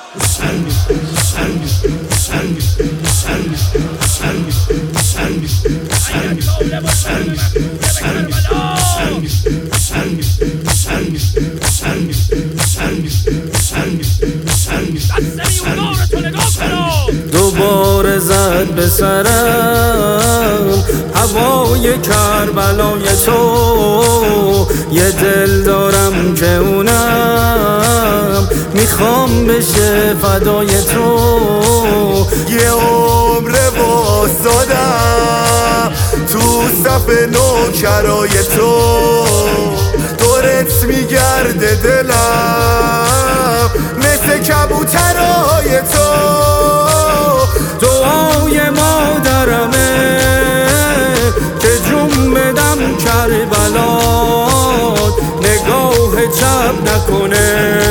دوباره زد به سرم هوای کربلای تو، یه دل دارم که اونم میخوام بشه فدای تو. یه عمر واسادم تو صف نوکرای تو، دورت میگرده دلم مثل کبوترای تو. دعای مادرمه که جون بدم کربلات، نگاه چپ نکنه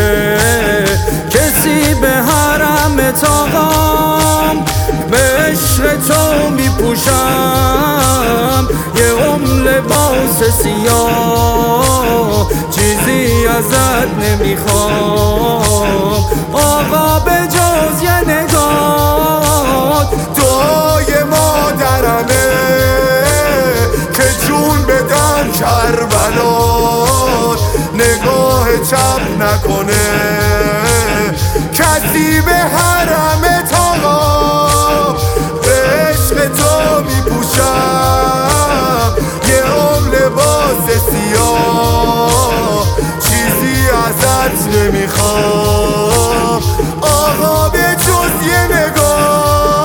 کسی به حرم تاقام. به عشق تو میپوشم یه لباس سیاه، چیزی ازت نمیخوام آقا به جز یه نگاه. دعای مادرمه که جون بدم کربلات، نگاه چپ نکنه کسی به حرم تاقام. به عشق تو میپوشم یه لباس سیاه، چیزی ازت نمیخوام آقا به جز یه نگاه.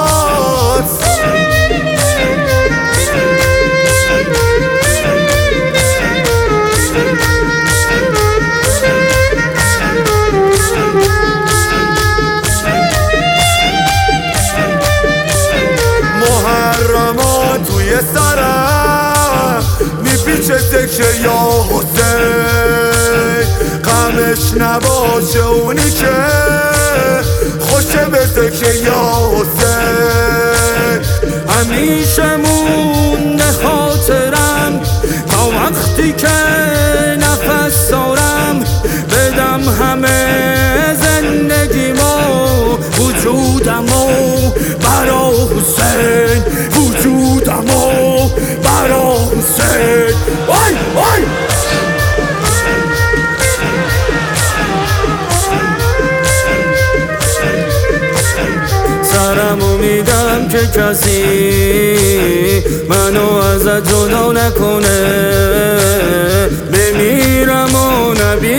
محرمات توی سرم میپیچه سکه یا حسین، غمش نباشه اونی که خوشه به سکه یا حسین. همیشه مونده خاطرم تا وقتی که نفس دارم، بدم همه زندگیمو وجودمو برا حسین، وجودمو برا حسین. وای وای سرمو میدم که کسی منو ازت جدا نکنه، بمیرم و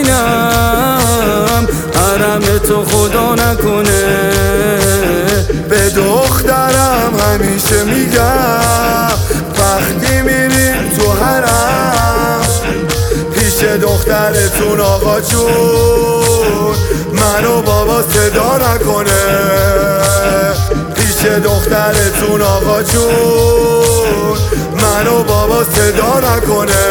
نبینم حرم تو خدا نکنه. به دخترم همیشه میگم وقتی میریم تو حرم، پیش دخترتون آقا جون منو بابا صدا نکنه. پیش دخترتون آقا جون منو بابا صدا نکنه.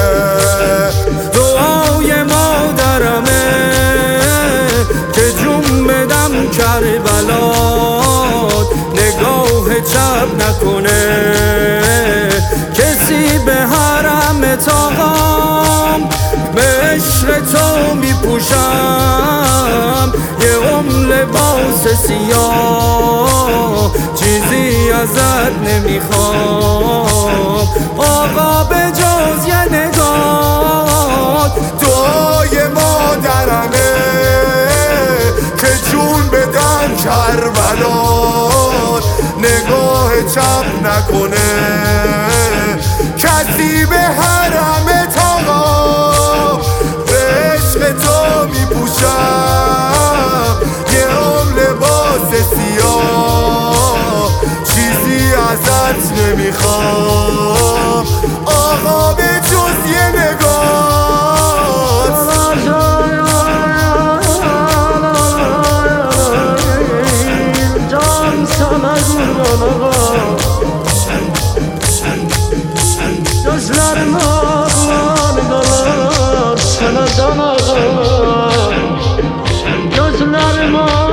دعای مادرمه که جون بدم کربلات، نگاه چپ نکنه کسی به حرم تاقام. به عشق تو میپوشم یه لباس سیاه، چیزی ازت نمیخوام آقا به جز یه نگاه. دعای مادرمه که جون بدم کربلات، نگاه چپ نکنه کسی به حرم تاقام. به عشق تو میپوشم یه لباس سیاه، چیزی ازت نمیخوام آقا به جز یه نگاه. جان سمگون آقا gözlerim ağlar kalar sana can ağlar, gözlerim ağlar